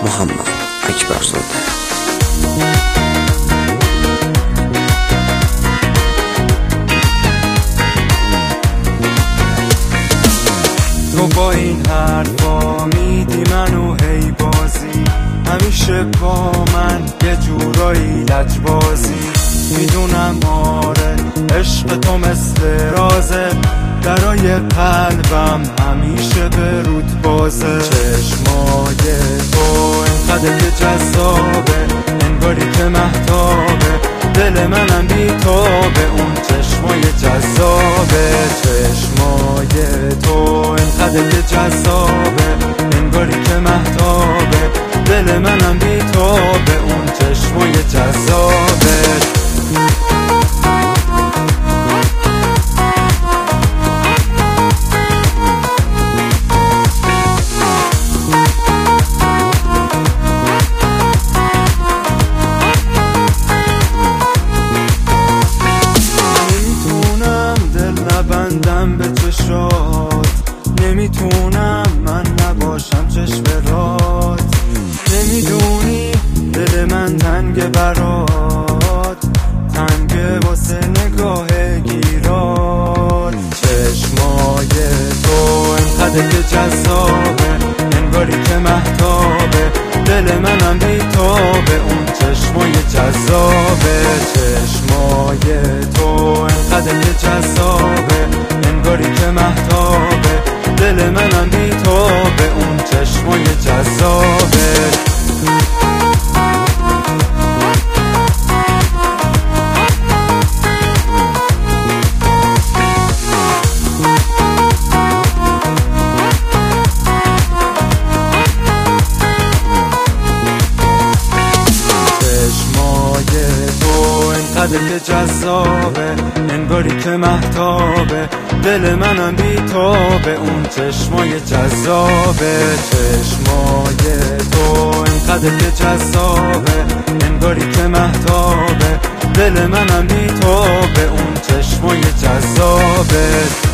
محمد اکبرزاده. تو با این حرفا میدی منو هی بازی، همیشه با من یه جورایی لجبازی. میدونم آره عشق تو مثل رازه، درای قلبم همیشه به رود بازه. چشمای تو انقدر که جذابه، انگاری که مهتابه، دل منم بیتابه اون چشمای جذابه. چشمای تو انقدر که جذابه، انگاری که مهتابه، دل منم بیتابه اون چشمای جذابه. بندم به چشات، نمیتونم من نباشم چشم رات. نمیدونی دل من تنگ برات، تنگ واسه نگاه گیرات. چشمای تو انقدر که جذابه، انگاری که مهتابه، دل منم بیتابه اون چشمای جذابه. چشمای تو انقدر که جذابه، انگاری که مهتابه، دل منم بیتابه اون چشمای جذابه. انقدر که جذابه، انگاری که مهتابه، دل منم بیتابه اون چشمای جذابه. چشمای تو انقدر که جذابه، انگاری که مهتابه، دل منم بیتابه اون چشمای جذابه.